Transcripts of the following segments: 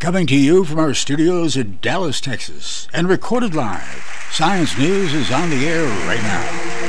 Coming to you from our studios in Dallas, Texas, and recorded live, Science News is on the air right now.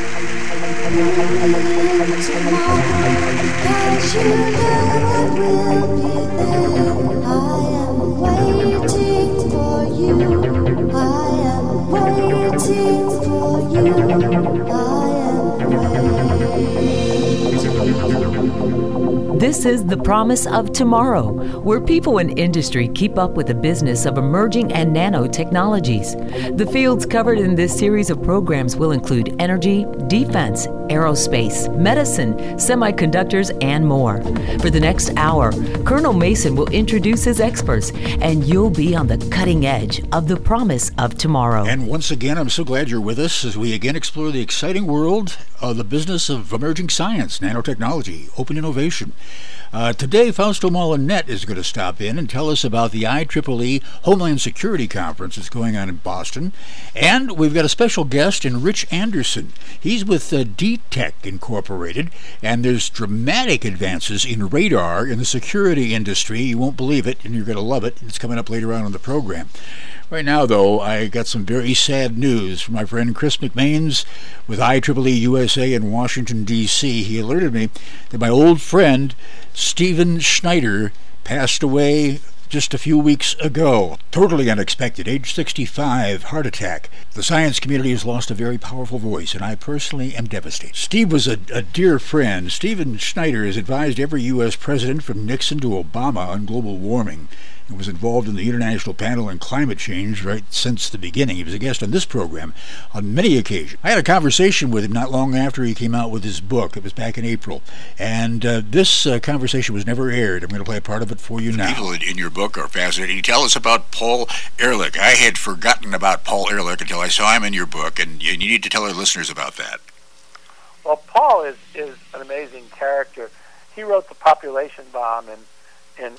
This is The Promise of Tomorrow, where people in industry keep up with the business of emerging and nanotechnologies. The fields covered in this series of programs will include energy, defense, aerospace, medicine, semiconductors, and more. For the next hour, Colonel Mason will introduce his experts, and you'll be on the cutting edge of the promise of tomorrow. And once again, I'm so glad you're with us as we again explore the exciting world of the business of emerging science, nanotechnology, open innovation. Today, Fausto Molinette is going to stop in and tell us about the IEEE Homeland Security Conference that's going on in Boston. And we've got a special guest in Rich Anderson. He's with D-Tech Incorporated, and there's dramatic advances in radar in the security industry. You won't believe it, and you're going to love it. It's coming up later on in the program. Right now, though, I got some very sad news from my friend Chris McMains with IEEE USA in Washington, D.C. He alerted me that my old friend Stephen Schneider passed away just a few weeks ago. Totally unexpected, age 65, heart attack. The science community has lost a very powerful voice, and I personally am devastated. Steve was a dear friend. Stephen Schneider has advised every U.S. president from Nixon to Obama on global warming, and was involved in the International Panel on Climate Change right since the beginning. He was a guest on this program on many occasions. I had a conversation with him not long after he came out with his book. It was back in April. And this conversation was never aired. I'm going to play a part of it for you now. People in your book are fascinating. Tell us about Paul Ehrlich. I had forgotten about Paul Ehrlich until I saw him in your book, and you need to tell our listeners about that. Well, Paul is an amazing character. He wrote The Population Bomb in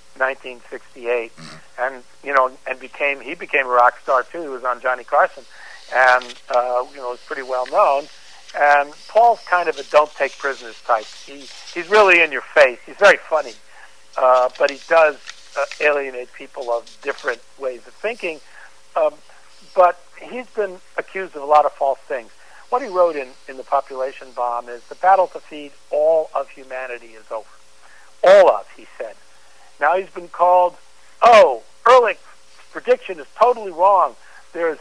1968, and he became a rock star too. He was on Johnny Carson, and was pretty well known. And Paul's kind of a don't take prisoners type. He's really in your face. He's very funny, but he does alienate people of different ways of thinking. But he's been accused of a lot of false things. What he wrote in The Population Bomb is the battle to feed all of humanity is over. All of, he said. Now he's been called, Ehrlich's prediction is totally wrong. There's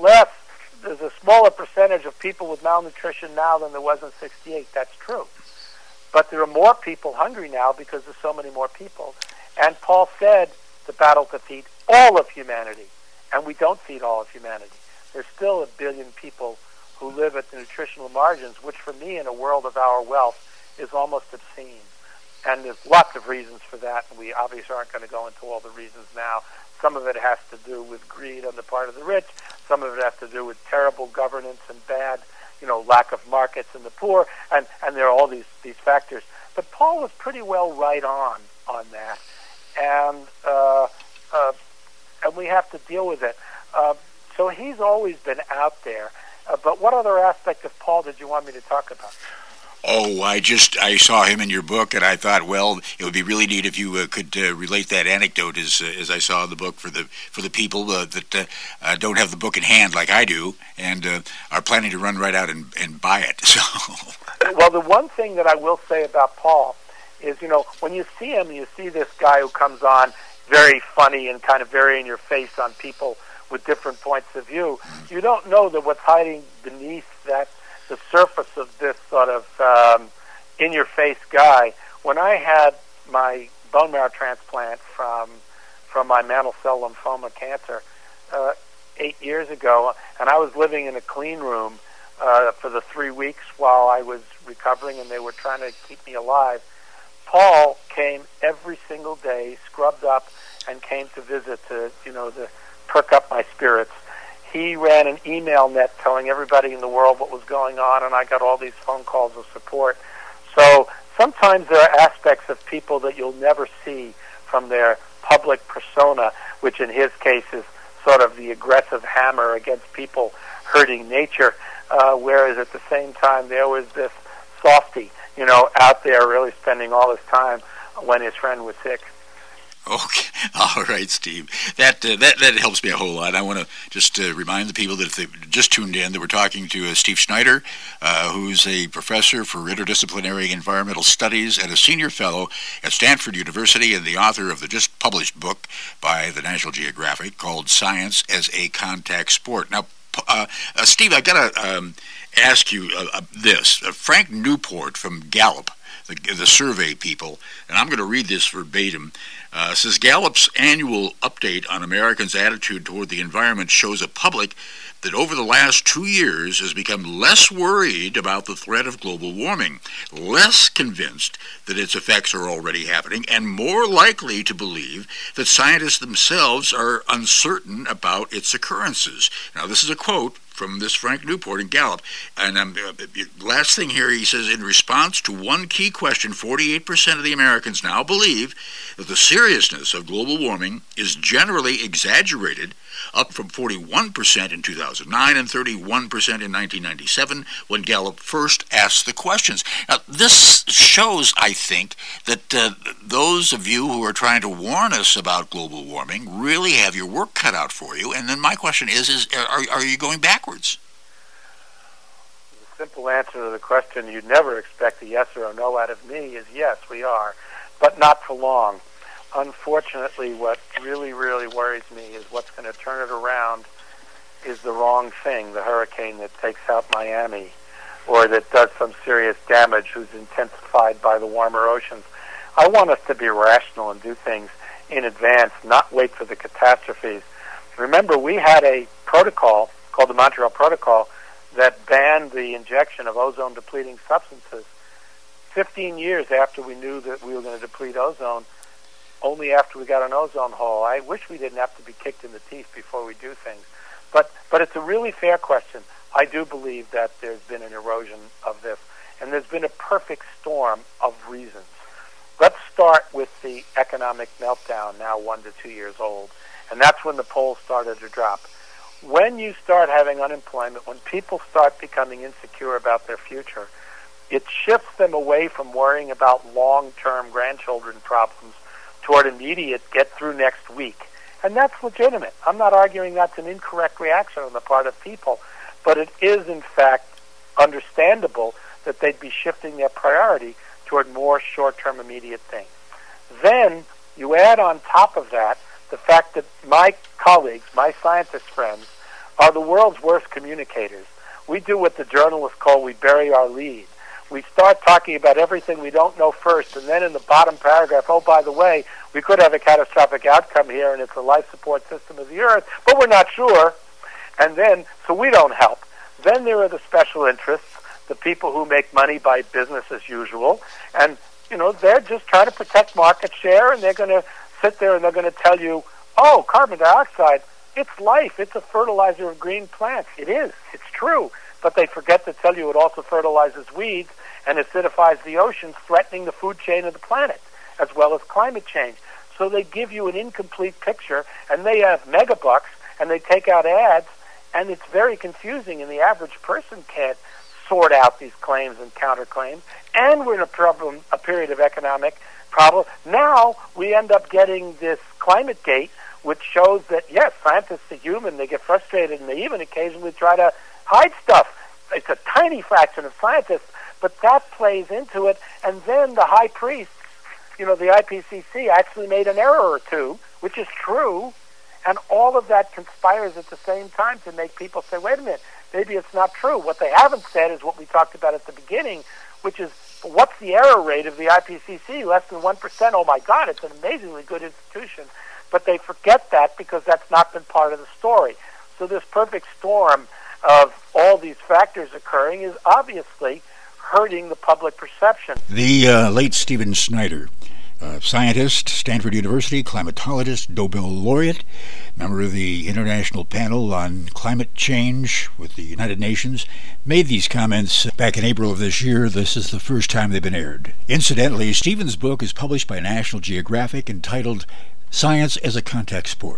a smaller percentage of people with malnutrition now than there was in 68. That's true. But there are more people hungry now because there's so many more people. And Paul said the battle to feed all of humanity. And we don't feed all of humanity. There's still 1 billion people who live at the nutritional margins, which for me in a world of our wealth is almost obscene. And there's lots of reasons for that, and we obviously aren't going to go into all the reasons now. Some of it has to do with greed on the part of the rich. Some of it has to do with terrible governance and bad, lack of markets in the poor, and there are all these factors. But Paul was pretty well right on that, and we have to deal with it. So he's always been out there. But what other aspect of Paul did you want me to talk about? Oh, I saw him in your book, and I thought, well, it would be really neat if you could relate that anecdote as I saw in the book for the people that don't have the book in hand like I do, and are planning to run right out and buy it. So, well, the one thing that I will say about Paul is, when you see him, you see this guy who comes on very funny and kind of very in your face on people with different points of view. You don't know that what's hiding beneath the surface of this sort of in-your-face guy. When I had my bone marrow transplant from my mantle cell lymphoma cancer 8 years ago, and I was living in a clean room for the 3 weeks while I was recovering, and they were trying to keep me alive, Paul came every single day, scrubbed up, and came to visit to perk up my spirits. He ran an email net telling everybody in the world what was going on, and I got all these phone calls of support. So sometimes there are aspects of people that you'll never see from their public persona, which in his case is sort of the aggressive hammer against people hurting nature, whereas at the same time there was this softy, out there really spending all his time when his friend was sick. Okay, all right, Steve. That helps me a whole lot. I want to just remind the people that if they've just tuned in, that we're talking to Steve Snyder, who's a professor for interdisciplinary environmental studies and a senior fellow at Stanford University, and the author of the just published book by the National Geographic called "Science as a Contact Sport." Now, Steve, I got to ask you this. Frank Newport from Gallup, the survey people, and I'm going to read this verbatim, says Gallup's annual update on Americans' attitude toward the environment shows a public that over the last 2 years has become less worried about the threat of global warming, less convinced that its effects are already happening, and more likely to believe that scientists themselves are uncertain about its occurrences. Now, this is a quote from this Frank Newport in Gallup. And last thing here, he says, in response to one key question, 48% of the Americans now believe that the seriousness of global warming is generally exaggerated, up from 41% in 2009 and 31% in 1997 when Gallup first asked the questions. Now, this shows, I think, that those of you who are trying to warn us about global warming really have your work cut out for you. And then my question is are you going backwards? The simple answer to the question you'd never expect a yes or a no out of me is yes, we are, but not for long. Unfortunately, what really, really worries me is what's going to turn it around is the wrong thing, the hurricane that takes out Miami or that does some serious damage, who's intensified by the warmer oceans. I want us to be rational and do things in advance, not wait for the catastrophes. Remember, we had a protocol called the Montreal Protocol that banned the injection of ozone-depleting substances 15 years after we knew that we were going to deplete ozone, only after we got an ozone hole. I wish we didn't have to be kicked in the teeth before we do things. But it's a really fair question. I do believe that there's been an erosion of this, and there's been a perfect storm of reasons. Let's start with the economic meltdown, now 1 to 2 years old, and that's when the polls started to drop. When you start having unemployment, when people start becoming insecure about their future, it shifts them away from worrying about long-term grandchildren problems toward immediate get through next week. And that's legitimate. I'm not arguing that's an incorrect reaction on the part of people, but it is, in fact, understandable that they'd be shifting their priority toward more short-term immediate things. Then you add on top of that the fact that my colleagues, my scientist friends, are the world's worst communicators. We do what the journalists call we bury our lead. We start talking about everything we don't know first, and then in the bottom paragraph, oh, by the way, we could have a catastrophic outcome here, and it's the life support system of the Earth, but we're not sure. And then, so we don't help. Then there are the special interests, the people who make money by business as usual, and, they're just trying to protect market share, and they're going to sit there and they're going to tell you, oh, carbon dioxide, it's life, it's a fertilizer of green plants. It is, it's true. But they forget to tell you it also fertilizes weeds and acidifies the oceans, threatening the food chain of the planet, as well as climate change. So they give you an incomplete picture, and they have megabucks, and they take out ads, and it's very confusing, and the average person can't sort out these claims and counterclaims. And we're in a period of economic problem. Now we end up getting this climate gate, which shows that, yes, scientists are human, they get frustrated, and they even occasionally try to hide stuff. It's a tiny fraction of scientists, but that plays into it. And then the high priests, the IPCC actually made an error or two, which is true, and all of that conspires at the same time to make people say, wait a minute, maybe it's not true. What they haven't said is what we talked about at the beginning, which is, what's the error rate of the IPCC? Less than 1%. Oh, my God, it's an amazingly good institution. But they forget that because that's not been part of the story. So this perfect storm of all these factors occurring is obviously hurting the public perception. The late Stephen Snyder, scientist, Stanford University, climatologist, Nobel laureate, member of the International Panel on Climate Change with the United Nations, made these comments back in April of this year. This is the first time they've been aired. Incidentally, Stephen's book is published by National Geographic entitled Science as a Contact Sport.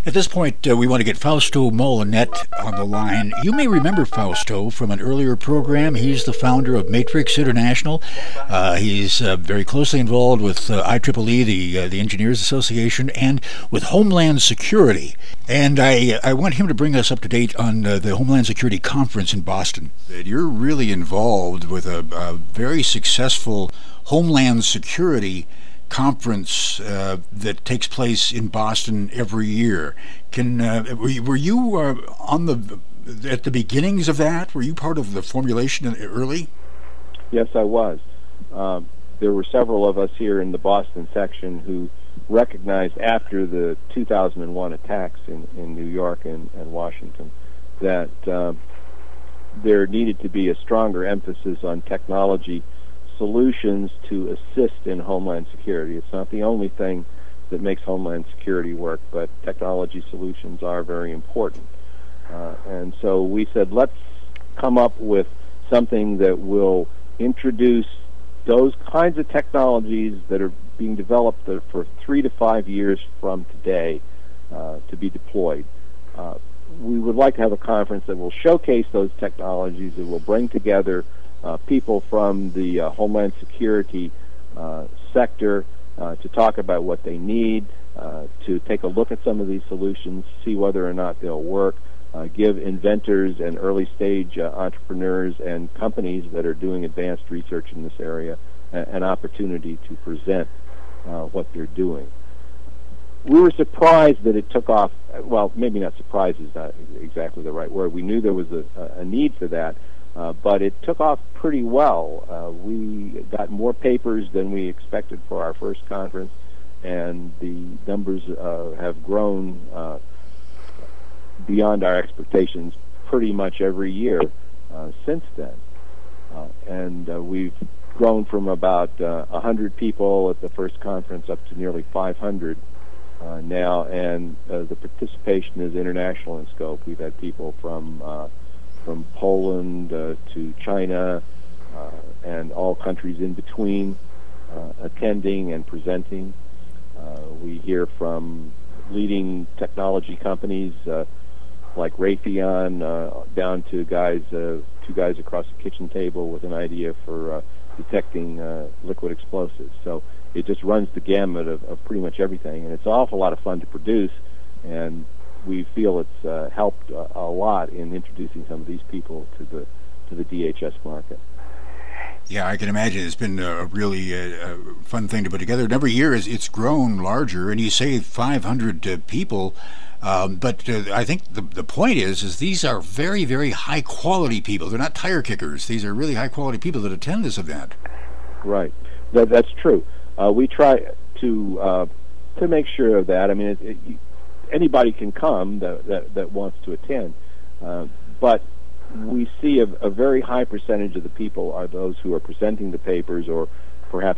At this point, we want to get Fausto Molinette on the line. You may remember Fausto from an earlier program. He's the founder of Matrix International. He's very closely involved with IEEE, the Engineers Association, and with Homeland Security. And I want him to bring us up to date on the Homeland Security Conference in Boston. You're really involved with a very successful Homeland Security conference that takes place in Boston every year. Were you at the beginnings of that? Were you part of the formulation early? Yes, I was. There were several of us here in the Boston section who recognized after the 2001 attacks in New York and Washington that there needed to be a stronger emphasis on technology solutions to assist in Homeland Security. It's not the only thing that makes Homeland Security work, but technology solutions are very important. And so we said, let's come up with something that will introduce those kinds of technologies that are being developed for 3 to 5 years from today to be deployed. We would like to have a conference that will showcase those technologies, that will bring together people from the Homeland Security sector to talk about what they need, to take a look at some of these solutions, see whether or not they'll work, give inventors and early-stage entrepreneurs and companies that are doing advanced research in this area an opportunity to present what they're doing. We were surprised that it took off. Well, maybe not surprised is not exactly the right word. We knew there was a need for that. But it took off pretty well. We got more papers than we expected for our first conference, and the numbers have grown beyond our expectations pretty much every year since then. And we've grown from about 100 people at the first conference up to nearly 500 now, and the participation is international in scope. We've had people from Poland to China and all countries in between attending and presenting. We hear from leading technology companies like Raytheon down to two guys across the kitchen table with an idea for detecting liquid explosives. So it just runs the gamut of pretty much everything, and it's an awful lot of fun to produce, and we feel it's helped a lot in introducing some of these people to the DHS market. Yeah, I can imagine it's been a really fun thing to put together. And every year it's grown larger, and you say 500 people, but I think the point is these are very, very high-quality people. They're not tire kickers. These are really high-quality people that attend this event. Right. That's true. We try to make sure of that. I mean, anybody can come that wants to attend, but we see a very high percentage of the people are those who are presenting the papers or perhaps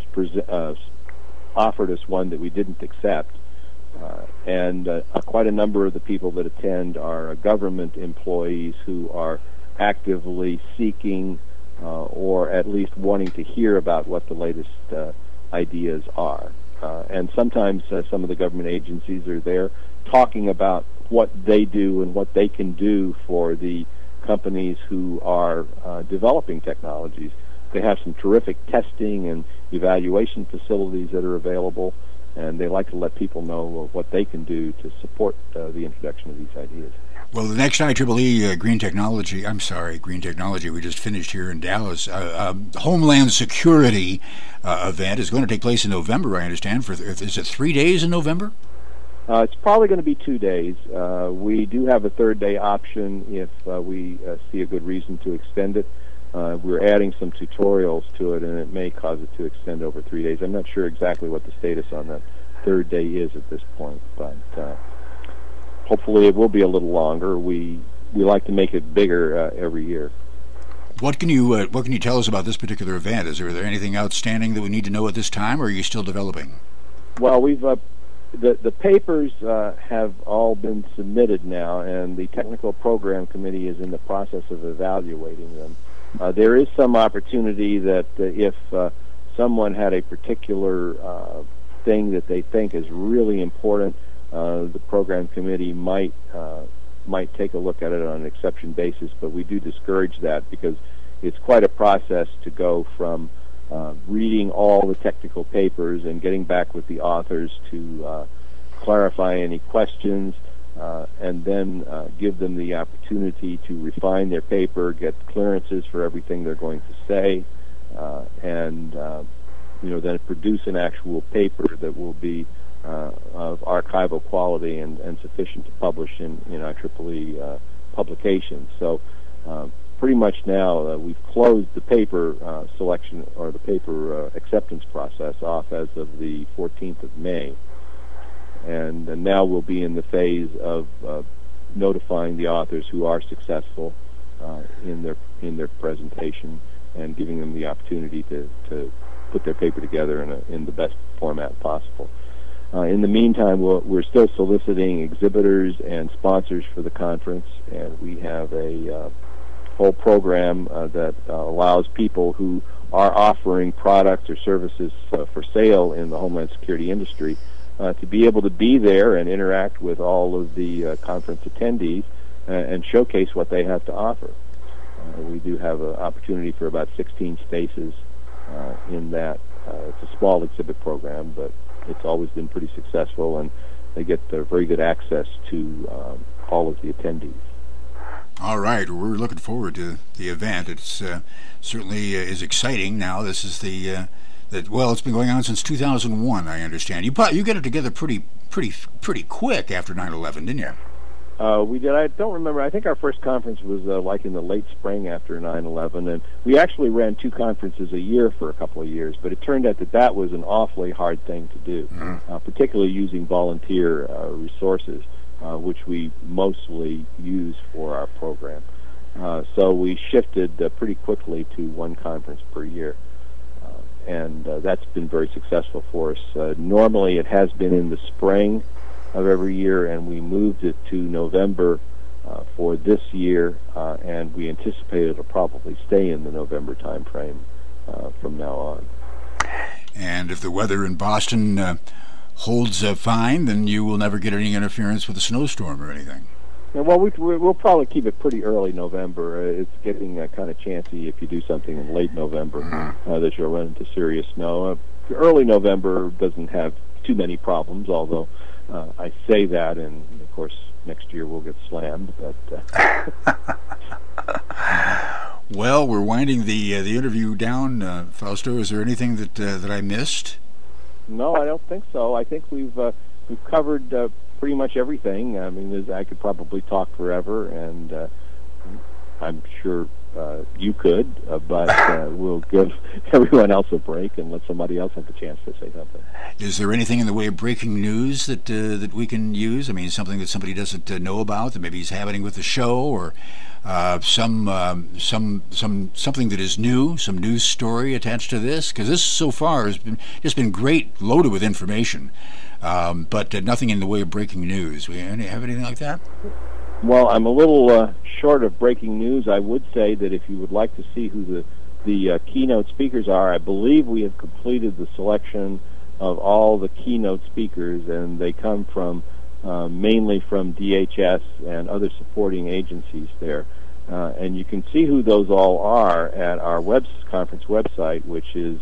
offered us one that we didn't accept. And quite a number of the people that attend are government employees who are actively seeking or at least wanting to hear about what the latest ideas are. And sometimes some of the government agencies are there talking about what they do and what they can do for the companies who are developing technologies. They have some terrific testing and evaluation facilities that are available, and they like to let people know what they can do to support the introduction of these ideas. Well, the next IEEE Green Technology we just finished here in Dallas, Homeland Security event is going to take place in November, I understand. Is it 3 days in November? It's probably going to be 2 days. We do have a third day option if we see a good reason to extend it. We're adding some tutorials to it, and it may cause it to extend over 3 days. I'm not sure exactly what the status on that third day is at this point, but hopefully it will be a little longer. We like to make it bigger every year. What can you tell us about this particular event? Is there anything outstanding that we need to know at this time, or are you still developing? Well, we've the papers have all been submitted now, and the technical program committee is in the process of evaluating them. There is some opportunity that if someone had a particular thing that they think is really important, the program committee might take a look at it on an exception basis, but we do discourage that because it's quite a process to go from reading all the technical papers and getting back with the authors to clarify any questions, and then give them the opportunity to refine their paper, get clearances for everything they're going to say, and then produce an actual paper that will be of archival quality and sufficient to publish in IEEE publications. So pretty much now we've closed the paper selection or the paper acceptance process off as of the 14th of May. And now we'll be in the phase of notifying the authors who are successful in their presentation and giving them the opportunity to put their paper together in the best format possible. In the meantime, we're still soliciting exhibitors and sponsors for the conference, and we have a whole program that allows people who are offering products or services for sale in the Homeland Security industry to be able to be there and interact with all of the conference attendees and showcase what they have to offer. We do have an opportunity for about 16 spaces in that. It's a small exhibit program, but it's always been pretty successful, and they get very good access to all of the attendees. All right, we're looking forward to the event. It's certainly is exciting. Now, this is it's been going on since 2001. I understand. You got it together pretty quick after 9/11, didn't you? We did. I don't remember. I think our first conference was like in the late spring after 9/11, and we actually ran 2 conferences a year for a couple of years. But it turned out that was an awfully hard thing to do, particularly using volunteer resources, which we mostly use for our program. So we shifted pretty quickly to 1 conference per year, and that's been very successful for us. Normally, it has been in the spring of every year, and we moved it to November for this year, and we anticipate it'll probably stay in the November time frame from now on. And if the weather in Boston holds fine, then you will never get any interference with a snowstorm or anything. Yeah, well, we'll probably keep it pretty early November. It's getting kind of chancy if you do something in late November that you'll run into serious snow. Early November doesn't have too many problems, although I say that, and of course next year we'll get slammed. But well, we're winding the interview down, Fausto. Is there anything that I missed? No, I don't think so. I think we've covered pretty much everything. I mean, I could probably talk forever, and I'm sure you could, but we'll give everyone else a break and let somebody else have the chance to say something. Is there anything in the way of breaking news that we can use? I mean, something that somebody doesn't know about that maybe is happening with the show, or something that is new, some news story attached to this? Because this so far has been great, loaded with information, but nothing in the way of breaking news. We have anything like that? Well, I'm a little short of breaking news. I would say that if you would like to see who the keynote speakers are, I believe we have completed the selection of all the keynote speakers, and they come from mainly from DHS and other supporting agencies there. And you can see who those all are at our conference website, which is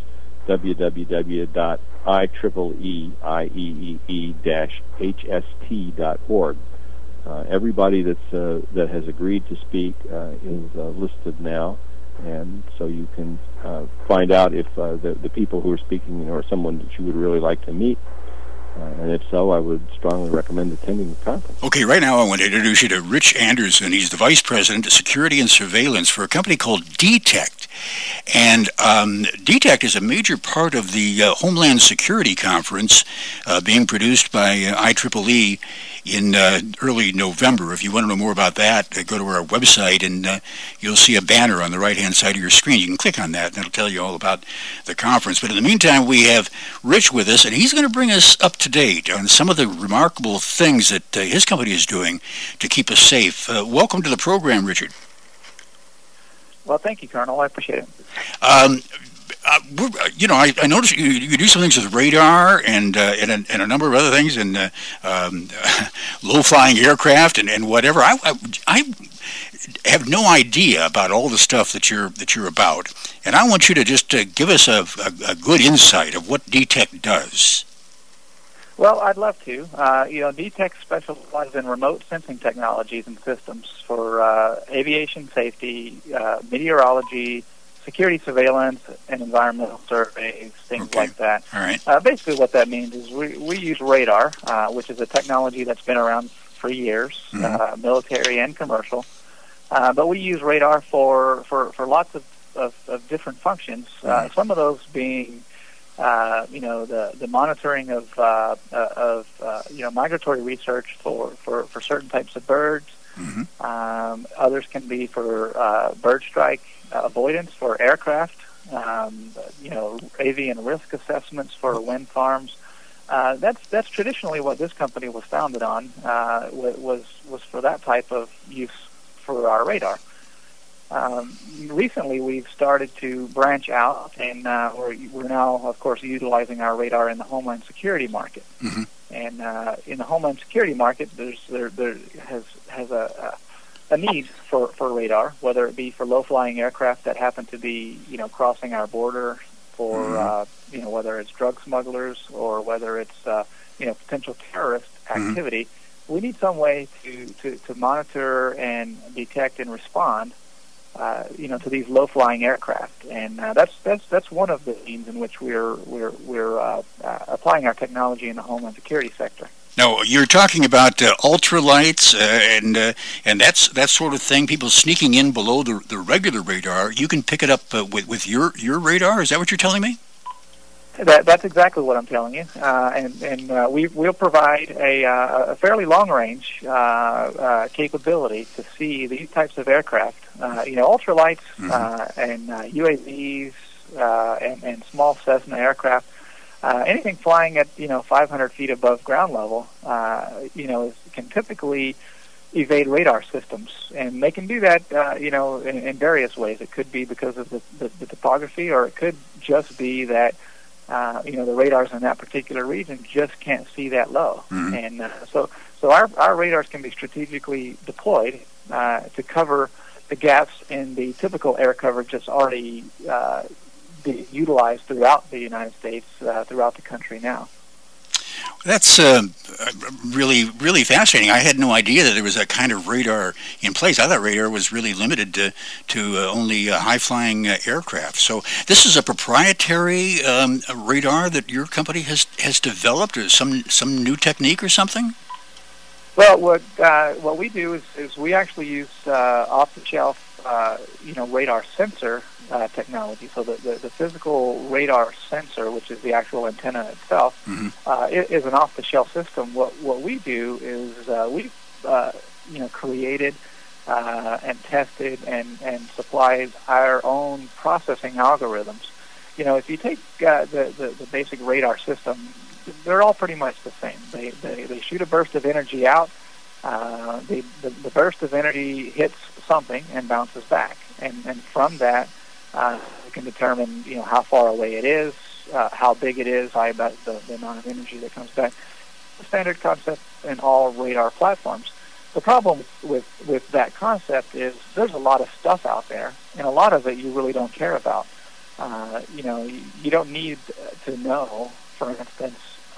www.IEEE-HST.org. Everybody that has agreed to speak is listed now, and so you can find out if the people who are speaking are someone that you would really like to meet. And if so, I would strongly recommend attending the conference. Okay, right now I want to introduce you to Rich Anderson. He's the Vice President of Security and Surveillance for a company called DTECT. And DTECT is a major part of the Homeland Security Conference being produced by IEEE in early November. If you want to know more about that, go to our website, and you'll see a banner on the right-hand side of your screen. You can click on that, and it'll tell you all about the conference. But in the meantime, we have Rich with us, and he's going to bring us up to date on some of the remarkable things that his company is doing to keep us safe. Welcome to the program, Richard. Well, thank you, Colonel. I appreciate it. I noticed you do some things with radar and a number of other things, and low-flying aircraft and whatever. I have no idea about all the stuff that you're about, and I want you to just give us a good insight of what DTEC does. Well, I'd love to. DTEC specializes in remote sensing technologies and systems for aviation safety, meteorology, security surveillance, and environmental surveys, things like that. All right. Basically what that means is we use radar, which is a technology that's been around for years, military and commercial. But we use radar for lots of different functions, some of those being the monitoring of migratory research for certain types of birds. Others can be for bird strike avoidance for aircraft. Avian risk assessments for wind farms. That's traditionally what this company was founded on. Was for that type of use for our radar. Recently, we've started to branch out, and we're now, of course, utilizing our radar in the homeland security market. And in the homeland security market, there has a need for radar, whether it be for low-flying aircraft that happen to be crossing our border, for whether it's drug smugglers or whether it's potential terrorist activity. We need some way to monitor and detect and respond to these low-flying aircraft, and that's one of the means in which we're applying our technology in the homeland security sector. Now, you're talking about ultralights and that sort of thing. People sneaking in below the regular radar. You can pick it up with your radar. Is that what you're telling me? That's exactly what I'm telling you, and we'll provide a fairly long-range capability to see these types of aircraft. Ultralights and UAVs and small Cessna aircraft. Anything flying at 500 feet above ground level, can typically evade radar systems, and they can do that, in various ways. It could be because of the topography, or it could just be that the radars in that particular region just can't see that low, and so our radars can be strategically deployed to cover the gaps in the typical air coverage that's already be utilized throughout the United States, throughout the country now. That's really, really fascinating. I had no idea that there was that kind of radar in place. I thought radar was really limited to only high-flying aircraft. So this is a proprietary radar that your company has developed, or some new technique or something? Well, what we do is we actually use off-the-shelf radar sensor technology. So the physical radar sensor, which is the actual antenna itself, is an off-the-shelf system. What we do is we've created and tested and supplied our own processing algorithms. If you take the basic radar system, they're all pretty much the same. They shoot a burst of energy out. The burst of energy hits something and bounces back, and from that we can determine how far away it is, how big it is, about the amount of energy that comes back. The standard concept in all radar platforms. The problem with that concept is there's a lot of stuff out there, and a lot of it you really don't care about. You don't need to know, for instance,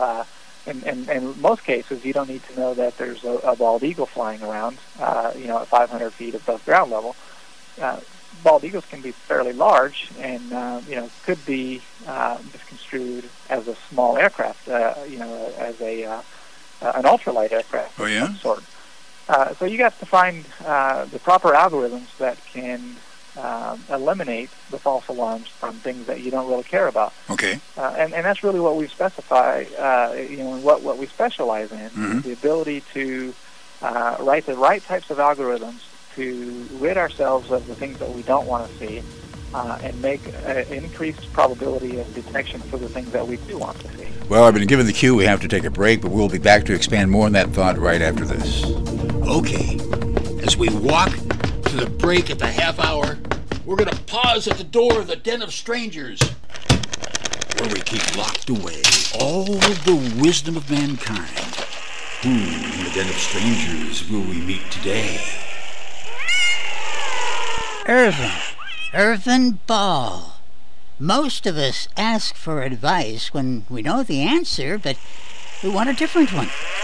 in most cases, you don't need to know that there's a bald eagle flying around, at 500 feet above ground level. Bald eagles can be fairly large and, could be misconstrued as a small aircraft, as an ultralight aircraft of some sort. So you got to find the proper algorithms that can eliminate the false alarms from things that you don't really care about. Okay. And that's really what we specify, what we specialize in, the ability to write the right types of algorithms to rid ourselves of the things that we don't want to see and make an increased probability of detection for the things that we do want to see. Well, I've been given the cue. We have to take a break, but we'll be back to expand more on that thought right after this. Okay. As we walk to the break at the half hour, we're going to pause at the door of the Den of Strangers. where we keep locked away all the wisdom of mankind. Who in the den of strangers will we meet today? Irvin Ball. Most of us ask for advice when we know the answer, but we want a different one.